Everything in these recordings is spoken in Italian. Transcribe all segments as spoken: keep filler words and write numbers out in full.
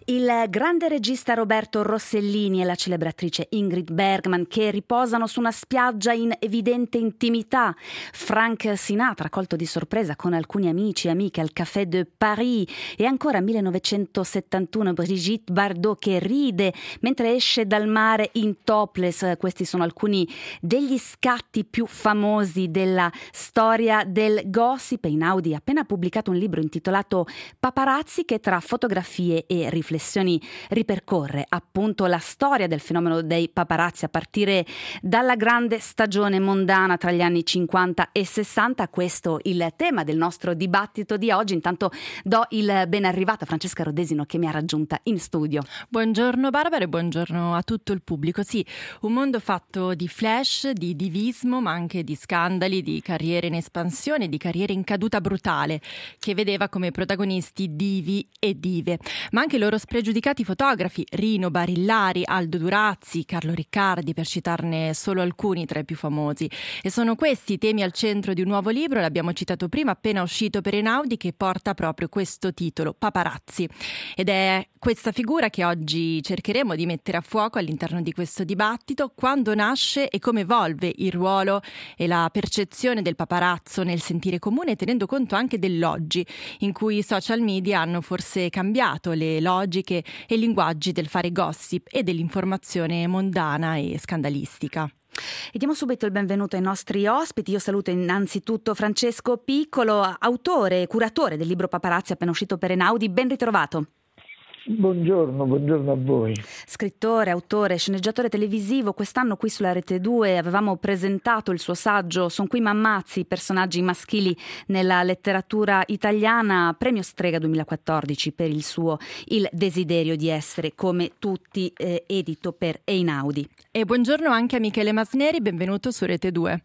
Il grande regista Roberto Rossellini e la celebre attrice Ingrid Bergman che riposano su una spiaggia in evidente intimità. Frank Sinatra colto di sorpresa con alcuni amici e amiche al Café de Paris. E ancora millenovecentosettantuno Brigitte Bardot che ride mentre esce dal mare in topless. Questi sono alcuni degli scatti più famosi della storia del gossip. Einaudi ha appena pubblicato un libro intitolato Paparazzi che tra fotografie e riflessioni ripercorre appunto la storia del fenomeno dei paparazzi a partire dalla grande stagione mondana tra gli anni cinquanta e sessanta. Questo il tema del nostro dibattito di oggi. Intanto do il ben arrivato a Francesca Rodesino che mi ha raggiunta in studio. Buongiorno Barbara e buongiorno a tutto il pubblico. Sì, un mondo fatto di flash, di divismo, ma anche di scandali, di carriere in espansione, di carriere in caduta brutale, che vedeva come protagonisti divi e dive, ma anche i loro spregiudicati fotografi, Rino Barillari, Aldo Durazzi, Carlo Riccardi, per citarne solo alcuni tra i più famosi. E sono questi i temi al centro di un nuovo libro, l'abbiamo citato prima, appena uscito per Einaudi, che porta proprio questo titolo, Paparazzi. Ed è questa figura che oggi cercheremo di mettere a fuoco all'interno di questo dibattito, quando nasce e come evolve il ruolo e la percezione del paparazzo nel sentire comune, tenendo conto anche dell'oggi, in cui i social media hanno forse cambiato le logiche e i linguaggi del fare gossip e dell'informazione mondana e scandalistica. E diamo subito il benvenuto ai nostri ospiti. Io saluto innanzitutto Francesco Piccolo, autore e curatore del libro Paparazzi appena uscito per Einaudi. Ben ritrovato. Buongiorno, buongiorno a voi. Scrittore, autore, sceneggiatore televisivo, quest'anno qui sulla Rete due avevamo presentato il suo saggio Son qui mammazzi, personaggi maschili nella letteratura italiana, premio Strega duemilaquattordici per il suo Il desiderio di essere come tutti, eh, edito per Einaudi. E buongiorno anche a Michele Masneri, benvenuto su Rete due.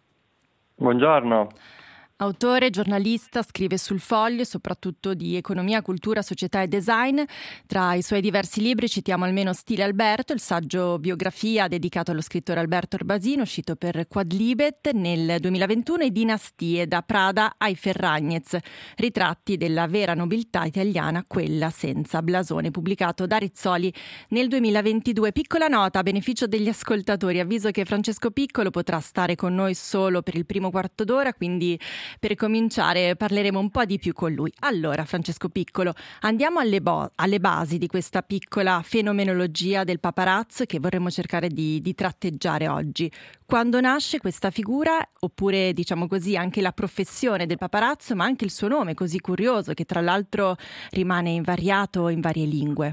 Buongiorno. Autore, giornalista, scrive sul Foglio soprattutto di economia, cultura, società e design. Tra i suoi diversi libri citiamo almeno Stile Alberto, il saggio biografia dedicato allo scrittore Alberto Orbasino, uscito per Quadlibet nel duemilaventuno, e Dinastie, da Prada ai Ferragnez, ritratti della vera nobiltà italiana, quella senza blasone, pubblicato da Rizzoli nel duemilaventidue. Piccola nota a beneficio degli ascoltatori, avviso che Francesco Piccolo potrà stare con noi solo per il primo quarto d'ora, quindi per cominciare parleremo un po' di più con lui. Allora, Francesco Piccolo, andiamo alle, bo- alle basi di questa piccola fenomenologia del paparazzo che vorremmo cercare di, di tratteggiare oggi. Quando nasce questa figura, oppure diciamo così anche la professione del paparazzo, ma anche il suo nome così curioso che tra l'altro rimane invariato in varie lingue?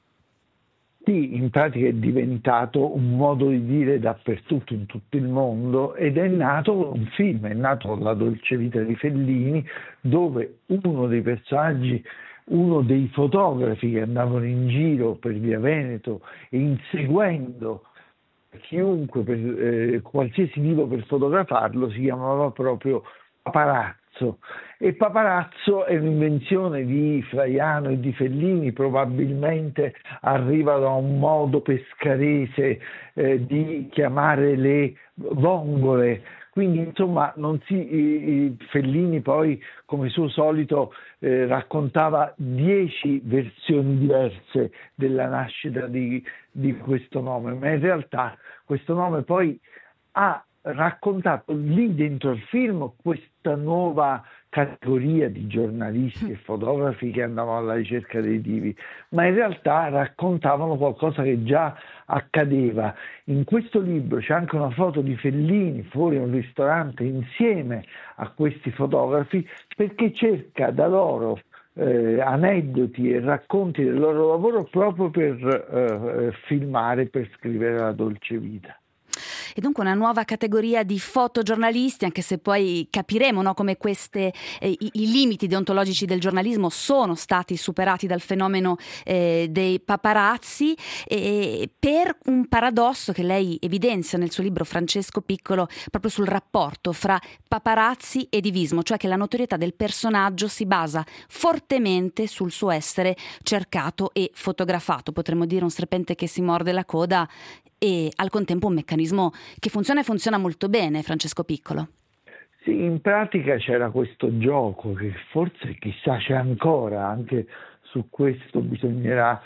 Sì, in pratica è diventato un modo di dire dappertutto in tutto il mondo ed è nato con un film, è nato con La dolce vita di Fellini, dove uno dei personaggi, uno dei fotografi che andavano in giro per via Veneto e inseguendo chiunque, per, eh, qualsiasi tipo per fotografarlo, si chiamava proprio Paparazzo. E Paparazzo è un'invenzione di Fraiano e di Fellini, probabilmente arriva da un modo pescarese eh, di chiamare le vongole. Quindi insomma non si, Fellini poi come suo solito eh, raccontava dieci versioni diverse della nascita di, di questo nome, ma in realtà questo nome poi ha raccontato lì dentro il film questa nuova categoria di giornalisti e fotografi che andavano alla ricerca dei divi, ma in realtà raccontavano qualcosa che già accadeva. In questo libro c'è anche una foto di Fellini fuori un ristorante insieme a questi fotografi, perché cerca da loro eh, aneddoti e racconti del loro lavoro proprio per eh, filmare, per scrivere La dolce vita. E dunque una nuova categoria di fotogiornalisti, anche se poi capiremo, no, come queste, eh, i, i limiti deontologici del giornalismo sono stati superati dal fenomeno eh, dei paparazzi, eh, per un paradosso che lei evidenzia nel suo libro, Francesco Piccolo, proprio sul rapporto fra paparazzi e divismo, cioè che la notorietà del personaggio si basa fortemente sul suo essere cercato e fotografato. Potremmo dire un serpente che si morde la coda e al contempo un meccanismo che funziona e funziona molto bene, Francesco Piccolo. Sì, in pratica c'era questo gioco che forse chissà c'è ancora anche su questo bisognerà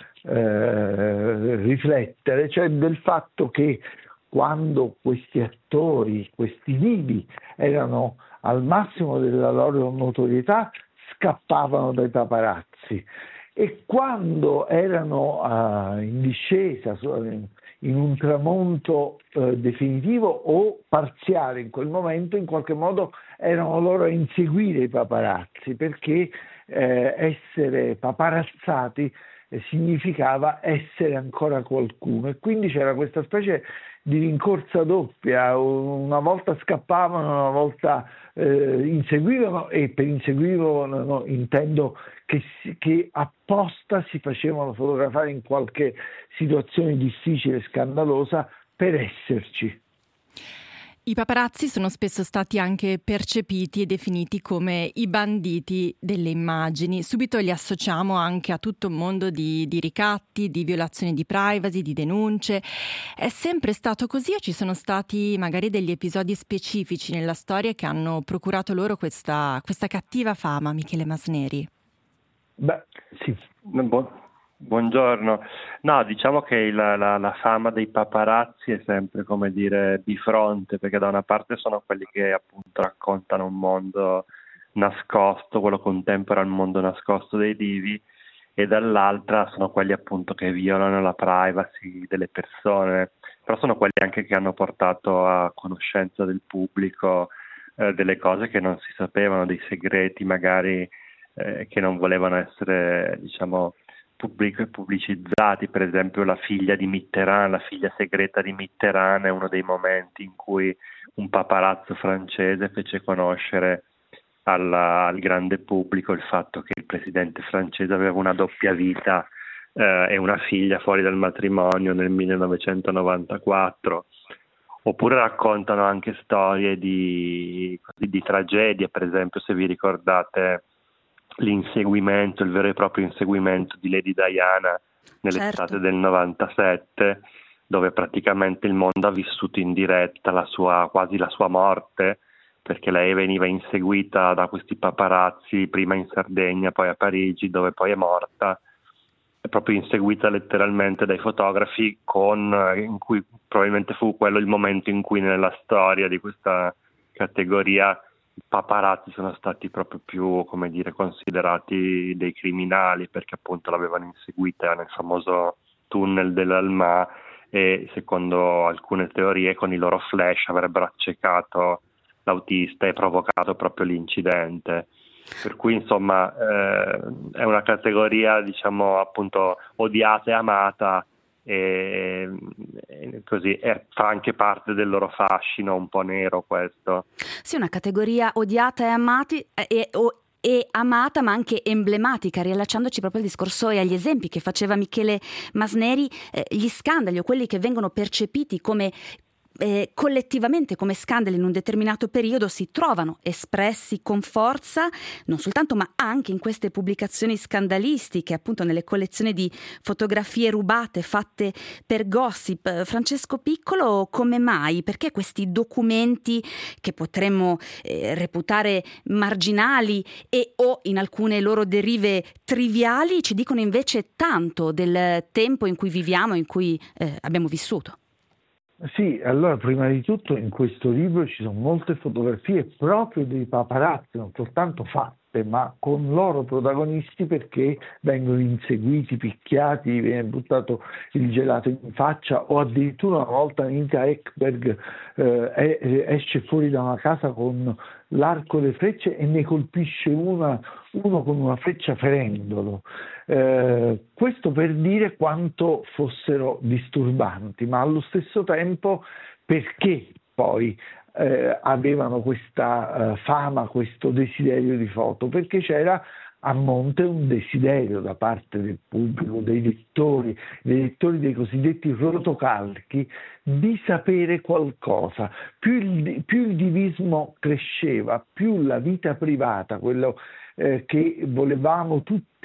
eh, riflettere, cioè del fatto che quando questi attori, questi divi erano al massimo della loro notorietà, scappavano dai paparazzi, e quando erano uh, in discesa, in un tramonto uh, definitivo o parziale in quel momento, in qualche modo erano loro a inseguire i paparazzi, perché eh, essere paparazzati eh, significava essere ancora qualcuno, e quindi c'era questa specie di rincorsa doppia: una volta scappavano, una volta eh, inseguivano, e per inseguivano no, intendo che, si, che apposta si facevano fotografare in qualche situazione difficile, scandalosa, per esserci. I paparazzi sono spesso stati anche percepiti e definiti come i banditi delle immagini. Subito li associamo anche a tutto un mondo di, di ricatti, di violazioni di privacy, di denunce. È sempre stato così o ci sono stati magari degli episodi specifici nella storia che hanno procurato loro questa, questa cattiva fama, Michele Masneri? Beh, sì. Bu- Buongiorno. No, diciamo che la, la, la fama dei paparazzi è sempre, come dire, bifronte, perché da una parte sono quelli che appunto raccontano un mondo nascosto, quello contempera il mondo nascosto dei divi, e dall'altra sono quelli appunto che violano la privacy delle persone, però sono quelli anche che hanno portato a conoscenza del pubblico eh, delle cose che non si sapevano, dei segreti magari eh, che non volevano essere, diciamo, pubblicizzati. Per esempio la figlia di Mitterrand, la figlia segreta di Mitterrand, è uno dei momenti in cui un paparazzo francese fece conoscere alla, al grande pubblico il fatto che il presidente francese aveva una doppia vita eh, e una figlia fuori dal matrimonio nel millenovecentonovantaquattro. Oppure raccontano anche storie di, di tragedie, per esempio se vi ricordate l'inseguimento, il vero e proprio inseguimento di Lady Diana nell'estate Certo. del novantasette, dove praticamente il mondo ha vissuto in diretta la sua, quasi la sua morte, perché lei veniva inseguita da questi paparazzi, prima in Sardegna, poi a Parigi, dove poi è morta, è proprio inseguita letteralmente dai fotografi, con in cui probabilmente fu quello il momento in cui nella storia di questa categoria i paparazzi sono stati proprio più, come dire, considerati dei criminali, perché appunto l'avevano inseguita nel famoso tunnel dell'Alma, e secondo alcune teorie con i loro flash avrebbero accecato l'autista e provocato proprio l'incidente. Per cui insomma eh, è una categoria, diciamo, appunto odiata e amata, e, e così e fa anche parte del loro fascino un po' nero questo. Sì, una categoria odiata e amati e, e, o, e amata, ma anche emblematica, riallacciandoci proprio al discorso e agli esempi che faceva Michele Masneri. Eh, gli scandali o quelli che vengono percepiti come Eh, collettivamente come scandali in un determinato periodo si trovano espressi con forza non soltanto ma anche in queste pubblicazioni scandalistiche, appunto nelle collezioni di fotografie rubate fatte per gossip. Francesco Piccolo, come mai? Perché questi documenti che potremmo eh, reputare marginali e o in alcune loro derive triviali ci dicono invece tanto del tempo in cui viviamo, in cui eh, abbiamo vissuto? Sì, allora prima di tutto in questo libro ci sono molte fotografie proprio dei paparazzi, non soltanto fatte, ma con loro protagonisti, perché vengono inseguiti, picchiati, viene buttato il gelato in faccia, o addirittura una volta Anita Ekberg eh, esce fuori da una casa con l'arco e le frecce e ne colpisce una, uno con una freccia ferendolo. Eh, questo per dire quanto fossero disturbanti, ma allo stesso tempo perché poi eh, avevano questa eh, fama, questo desiderio di foto, perché c'era a monte un desiderio da parte del pubblico, dei lettori, dei lettori dei cosiddetti rotocalchi, di sapere qualcosa. Più il, più il divismo cresceva, più la vita privata, quello eh, che volevamo tutti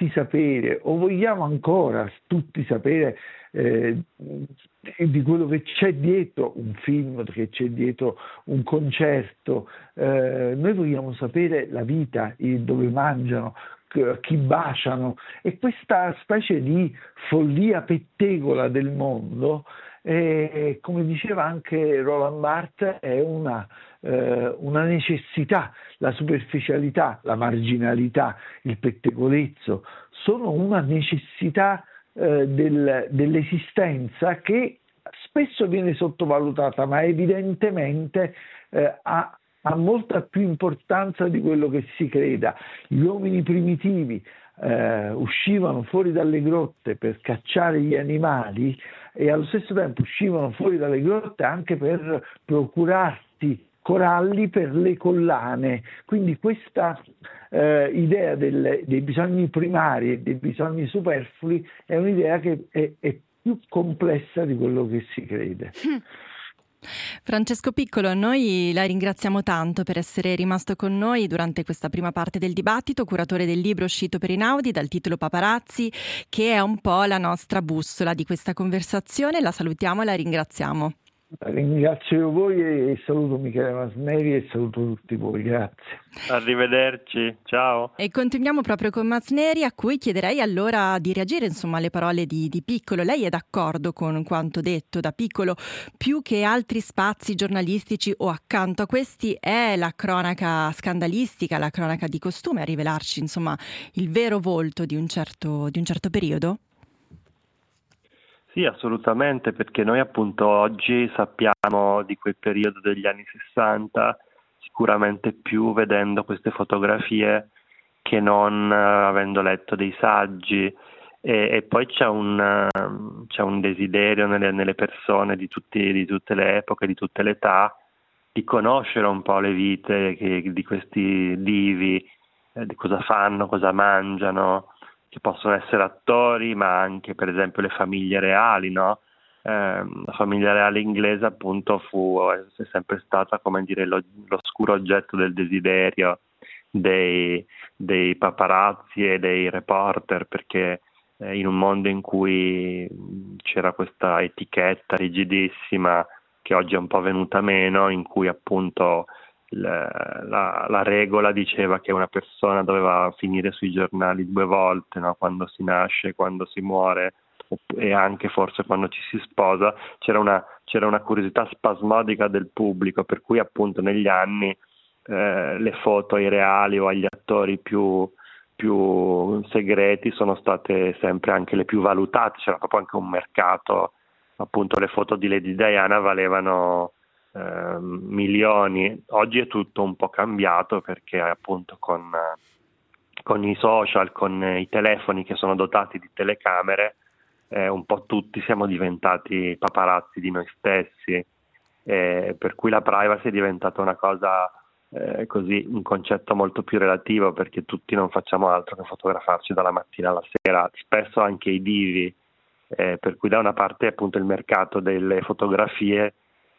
tutti sapere, o vogliamo ancora tutti sapere eh, di quello che c'è dietro un film, che c'è dietro un concerto. Eh, noi vogliamo sapere la vita, dove mangiano, chi baciano, e questa specie di follia pettegola del mondo, eh, come diceva anche Roland Barthes, è una, eh, una necessità. La superficialità, la marginalità, il pettegolezzo sono una necessità eh, del, dell'esistenza che spesso viene sottovalutata, ma evidentemente eh, ha ha molta più importanza di quello che si creda. Gli uomini primitivi eh, uscivano fuori dalle grotte per cacciare gli animali e allo stesso tempo uscivano fuori dalle grotte anche per procurarsi coralli per le collane. Quindi questa eh, idea del, dei bisogni primari e dei bisogni superflui è un'idea che è, è più complessa di quello che si crede. Francesco Piccolo, noi la ringraziamo tanto per essere rimasto con noi durante questa prima parte del dibattito, curatore del libro uscito per Einaudi dal titolo Paparazzi, che è un po' la nostra bussola di questa conversazione. La salutiamo e la ringraziamo. Ringrazio voi e saluto Michele Masneri e saluto tutti voi, grazie. Arrivederci, ciao. E continuiamo proprio con Masneri, a cui chiederei allora di reagire insomma alle parole di, di Piccolo. Lei è d'accordo con quanto detto da Piccolo? Più che altri spazi giornalistici o accanto a questi è la cronaca scandalistica, la cronaca di costume a rivelarci insomma il vero volto di un certo, di un certo periodo? Sì, assolutamente, perché noi appunto oggi sappiamo di quel periodo degli anni sessanta sicuramente più vedendo queste fotografie che non uh, avendo letto dei saggi, e, e poi c'è un, uh, c'è un desiderio nelle, nelle persone di, tutti, di tutte le epoche, di tutte le età, di conoscere un po' le vite che, di questi divi, eh, di cosa fanno, cosa mangiano, che possono essere attori, ma anche per esempio le famiglie reali, no? Eh, la famiglia reale inglese appunto fu è sempre stata, come dire, lo, l'oscuro oggetto del desiderio dei, dei paparazzi e dei reporter, perché eh, in un mondo in cui c'era questa etichetta rigidissima che oggi è un po' venuta meno, in cui appunto La, la, la regola diceva che una persona doveva finire sui giornali due volte, no? Quando si nasce e quando si muore, e anche forse quando ci si sposa. C'era una, c'era una curiosità spasmodica del pubblico, per cui appunto negli anni eh, le foto ai reali o agli attori più, più segreti sono state sempre anche le più valutate. C'era proprio anche un mercato, appunto le foto di Lady Diana valevano Uh, milioni. Oggi è tutto un po' cambiato, perché appunto con, uh, con i social, con uh, i telefoni che sono dotati di telecamere, eh, un po' tutti siamo diventati paparazzi di noi stessi, eh, per cui la privacy è diventata una cosa eh, così, un concetto molto più relativo, perché tutti non facciamo altro che fotografarci dalla mattina alla sera, spesso anche i divi, eh, per cui da una parte appunto il mercato delle fotografie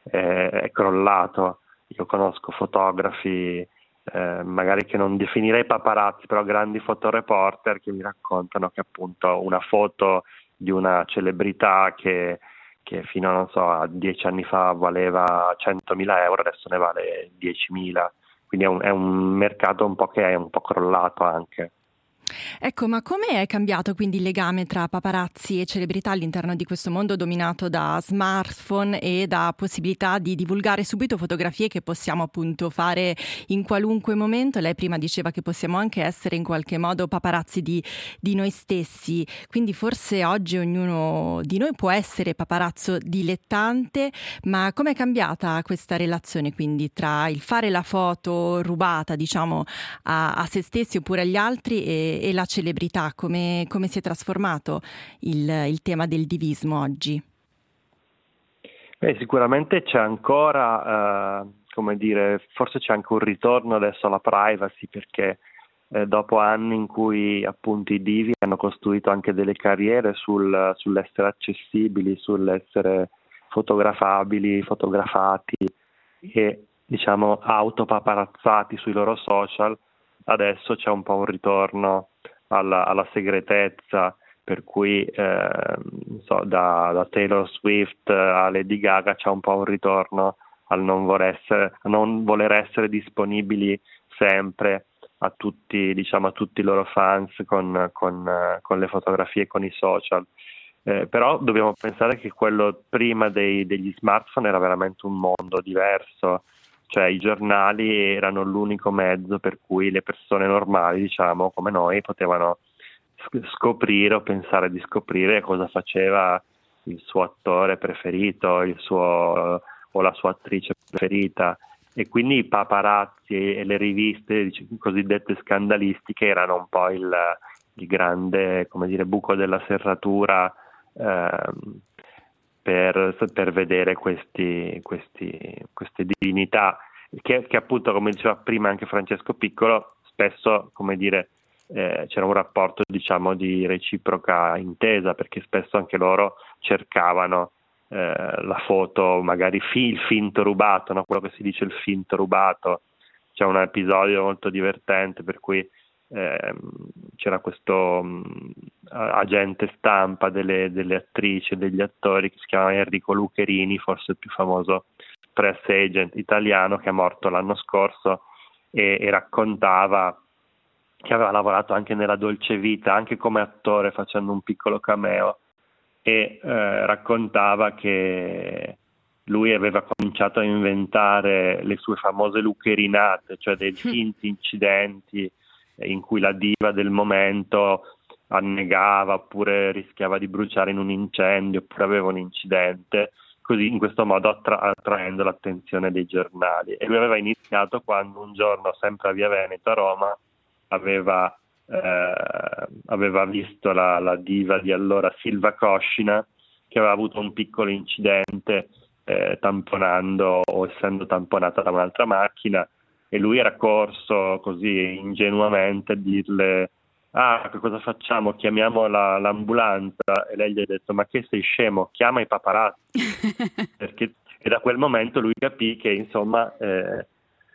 è crollato. Io conosco fotografi eh, magari che non definirei paparazzi, però grandi fotoreporter, che mi raccontano che appunto una foto di una celebrità che, che fino non so, a dieci anni fa valeva centomila euro, adesso ne vale diecimila, quindi è un, è un mercato un po' che è un po' crollato anche. Ecco, ma come è cambiato quindi il legame tra paparazzi e celebrità all'interno di questo mondo dominato da smartphone e da possibilità di divulgare subito fotografie che possiamo appunto fare in qualunque momento? Lei prima diceva che possiamo anche essere in qualche modo paparazzi di, di noi stessi, quindi forse oggi ognuno di noi può essere paparazzo dilettante, ma com'è cambiata questa relazione quindi tra il fare la foto rubata, diciamo, a, a se stessi oppure agli altri e e la celebrità? Come, come si è trasformato il, il tema del divismo oggi? Beh, sicuramente c'è ancora, eh, come dire, forse c'è anche un ritorno adesso alla privacy, perché eh, dopo anni in cui appunto i divi hanno costruito anche delle carriere sul, sull'essere accessibili, sull'essere fotografabili, fotografati e diciamo autopaparazzati sui loro social, adesso c'è un po' un ritorno alla, alla segretezza, per cui eh, so, da, da Taylor Swift a Lady Gaga c'è un po' un ritorno al non voler essere, a non voler essere disponibili sempre a tutti, diciamo, a tutti i loro fans con, con, con le fotografie e con i social. Eh, però dobbiamo pensare che quello prima dei, degli smartphone era veramente un mondo diverso, cioè i giornali erano l'unico mezzo per cui le persone normali, diciamo, come noi, potevano scoprire o pensare di scoprire cosa faceva il suo attore preferito, il suo o la sua attrice preferita, e quindi i paparazzi e le riviste cosiddette scandalistiche erano un po' il, il grande, come dire, buco della serratura ehm, per, per vedere questi, questi, queste divinità che, che appunto, come diceva prima anche Francesco Piccolo, spesso, come dire, Eh, c'era un rapporto, diciamo, di reciproca intesa, perché spesso anche loro cercavano eh, la foto, magari fi- il finto rubato, no? Quello che si dice il finto rubato. C'è un episodio molto divertente per cui eh, c'era questo mh, agente stampa delle, delle attrici e degli attori che si chiamava Enrico Lucherini, forse il più famoso press agent italiano, che è morto l'anno scorso, e, e raccontava che aveva lavorato anche nella Dolce Vita, anche come attore, facendo un piccolo cameo, e eh, raccontava che lui aveva cominciato a inventare le sue famose lucherinate, cioè dei finti incidenti in cui la diva del momento annegava oppure rischiava di bruciare in un incendio oppure aveva un incidente, così in questo modo attra- attraendo l'attenzione dei giornali. E lui aveva iniziato quando un giorno, sempre a Via Veneto a Roma, aveva, eh, aveva visto la, la diva di allora Silva Coscina, che aveva avuto un piccolo incidente eh, tamponando o essendo tamponata da un'altra macchina, e lui era corso così ingenuamente a dirle: ah, che cosa facciamo? Chiamiamo la, l'ambulanza. E lei gli ha detto: ma che sei scemo? Chiama i paparazzi. Perché, e da quel momento lui capì che, insomma, eh,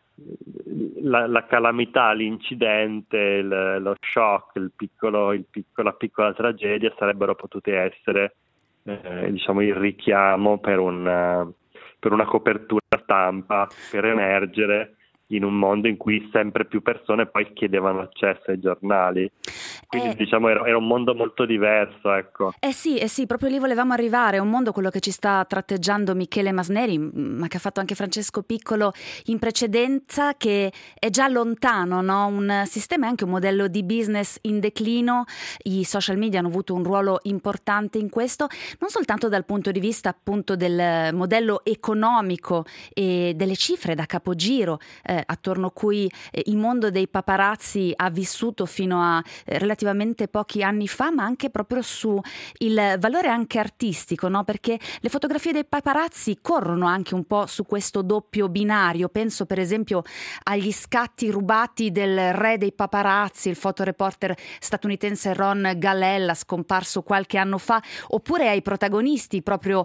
La, la calamità, l'incidente, il, lo shock, il piccolo, il piccolo, la piccola tragedia sarebbero potute essere eh, diciamo il richiamo per una, per una copertura stampa, per emergere in un mondo in cui sempre più persone poi chiedevano accesso ai giornali. Quindi eh, diciamo era, era un mondo molto diverso, ecco. Eh sì, eh sì, proprio lì volevamo arrivare, è un mondo quello che ci sta tratteggiando Michele Masneri, ma che ha fatto anche Francesco Piccolo in precedenza, che è già lontano, no? Un sistema e anche un modello di business in declino. I social media hanno avuto un ruolo importante in questo, non soltanto dal punto di vista appunto del modello economico e delle cifre da capogiro eh, attorno a cui eh, il mondo dei paparazzi ha vissuto fino a eh, relativamente pochi anni fa, ma anche proprio su il valore anche artistico, no? Perché le fotografie dei paparazzi corrono anche un po' su questo doppio binario. Penso per esempio agli scatti rubati del re dei paparazzi, il fotoreporter statunitense Ron Galella, scomparso qualche anno fa, oppure ai protagonisti proprio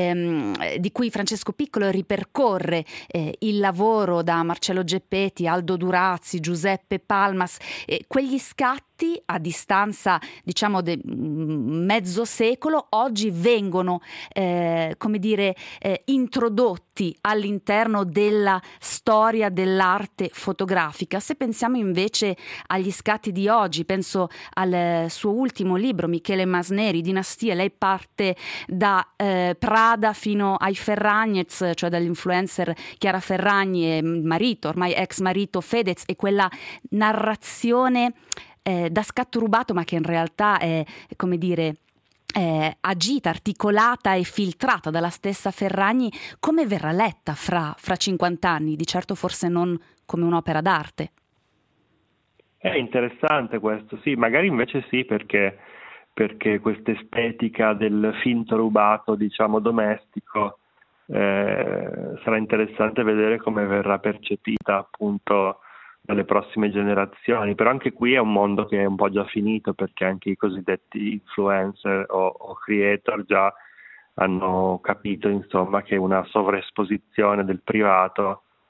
ehm, di cui Francesco Piccolo ripercorre eh, il lavoro, da Marcello Geppeti, Aldo Durazzi, Giuseppe Palmas, eh, quegli scatti a distanza, diciamo, di mezzo secolo, oggi vengono eh, come dire eh, introdotti all'interno della storia dell'arte fotografica. Se pensiamo invece agli scatti di oggi, penso al suo ultimo libro, Michele Masneri, Dinastia, lei parte da eh, Prada fino ai Ferragnez, cioè dall'influencer Chiara Ferragni e marito, ormai ex marito Fedez, e quella narrazione Eh, da scatto rubato, ma che in realtà è, come dire, eh, agita, articolata e filtrata dalla stessa Ferragni. Come verrà letta fra, fra cinquanta anni? Di certo forse non come un'opera d'arte. È interessante questo, sì, magari invece sì, perché, perché questa estetica del finto rubato, diciamo, domestico, eh, sarà interessante vedere come verrà percepita appunto dalle prossime generazioni. Però anche qui è un mondo che è un po' già finito, perché anche i cosiddetti influencer o, o creator già hanno capito, insomma, che una sovraesposizione del privato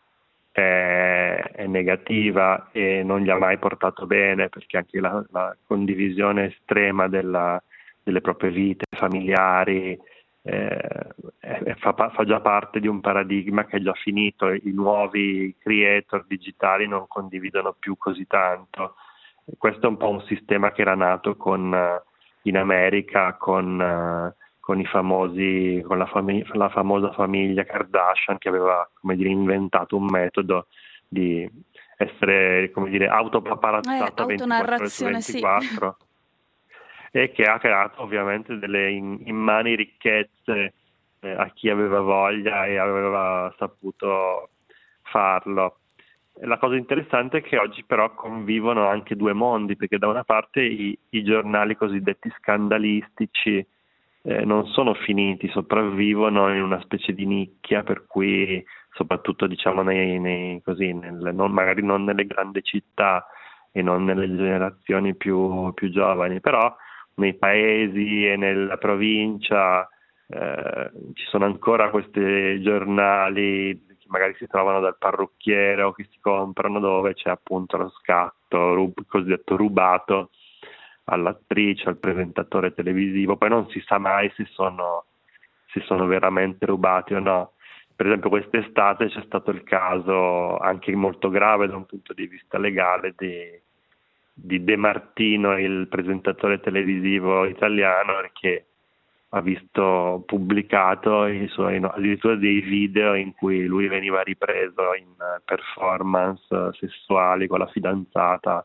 è, è negativa e non gli ha mai portato bene, perché anche la, la condivisione estrema della, delle proprie vite familiari eh, è, fa, fa già parte di un paradigma che è già finito. I nuovi creator digitali non condividono più così tanto. Questo è un po' un sistema che era nato con, in America con, con i famosi, con la, fami- la famosa famiglia Kardashian, che aveva, come dire, inventato un metodo di essere, come dire, autopaparazzata eh, ventiquattro ore su ventiquattro sì. E che ha creato ovviamente delle in- immani ricchezze eh, a chi aveva voglia e aveva saputo farlo. La cosa interessante è che oggi però convivono anche due mondi, perché da una parte i, i giornali cosiddetti scandalistici eh, non sono finiti, sopravvivono in una specie di nicchia, per cui soprattutto diciamo nei, nei, così, nel, non, magari non nelle grandi città e non nelle generazioni più, più giovani, però nei paesi e nella provincia eh, ci sono ancora questi giornali che magari si trovano dal parrucchiere o che si comprano, dove c'è appunto lo scatto rub- cosiddetto rubato all'attrice, al presentatore televisivo. Poi non si sa mai se sono, se sono veramente rubati o no. Per esempio quest'estate c'è stato il caso anche molto grave da un punto di vista legale di di De Martino, il presentatore televisivo italiano, che ha visto pubblicato i suoi, no, addirittura dei video in cui lui veniva ripreso in performance sessuali con la fidanzata,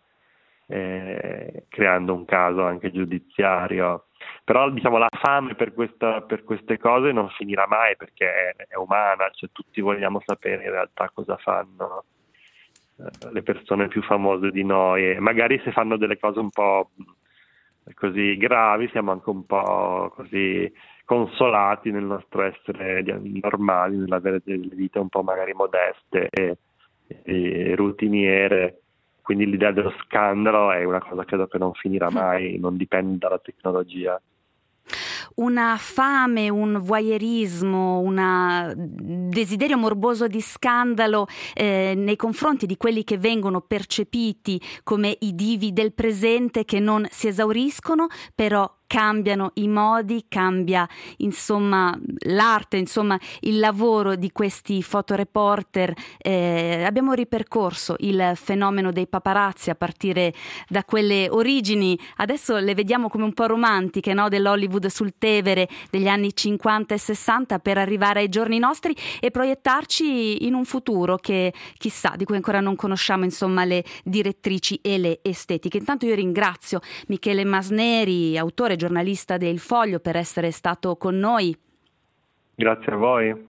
eh, creando un caso anche giudiziario. Però diciamo la fame per, questa, per queste cose non finirà mai, perché è, è umana, cioè tutti vogliamo sapere in realtà cosa fanno le persone più famose di noi, e magari se fanno delle cose un po' così gravi siamo anche un po' così consolati nel nostro essere normali, nell'avere delle vite un po' magari modeste e, e routiniere. Quindi l'idea dello scandalo è una cosa che credo che non finirà mai, non dipende dalla tecnologia. Una fame, un voyeurismo, un desiderio morboso di scandalo eh, nei confronti di quelli che vengono percepiti come i divi del presente, che non si esauriscono, però cambiano i modi, cambia insomma l'arte, insomma il lavoro di questi fotoreporter. Eh, abbiamo ripercorso il fenomeno dei paparazzi a partire da quelle origini, adesso le vediamo come un po' romantiche, no? Dell'Hollywood sul Tevere degli anni cinquanta e sessanta, per arrivare ai giorni nostri e proiettarci in un futuro che chissà, di cui ancora non conosciamo insomma le direttrici e le estetiche. Intanto io ringrazio Michele Masneri, autore giornalista del Foglio, per essere stato con noi. Grazie a voi.